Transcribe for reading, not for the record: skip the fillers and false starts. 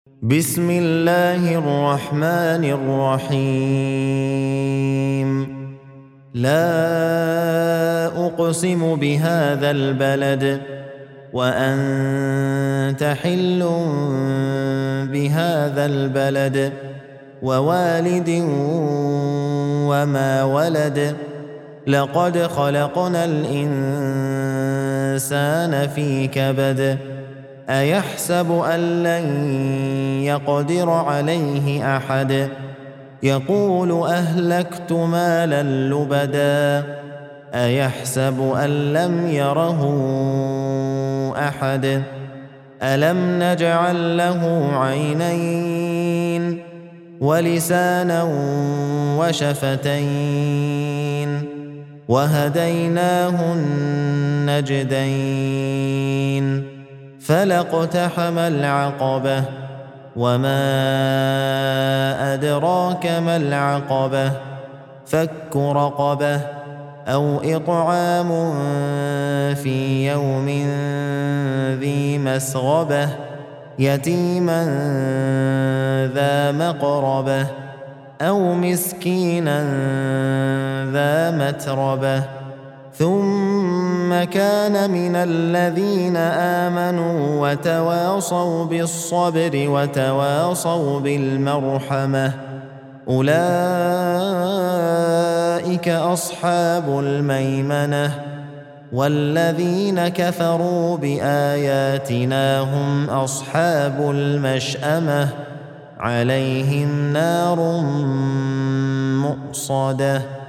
بسم الله الرحمن الرحيم لا أقسم بهذا البلد وأنت حل بهذا البلد ووالد وما ولد لقد خلقنا الإنسان في كبد أيحسب أن لن يقدر عليه أحد يقول أهلكت مالا لبدا أيحسب أن لم يره أحد ألم نجعل له عينين ولسانا وشفتين وهديناه النجدين فلاقتحم العقبة وما أدراك ما العقبة فك رقبة أو إطعام في يوم ذي مسغبة يتيما ذا مقربة أو مسكينا ذا متربة ثم كان من الذين آمنوا وتواصوا بالصبر وتواصوا بالمرحمة أولئك أصحاب الميمنة والذين كفروا بآياتنا هم أصحاب المشأمة عليهم نار مؤصدة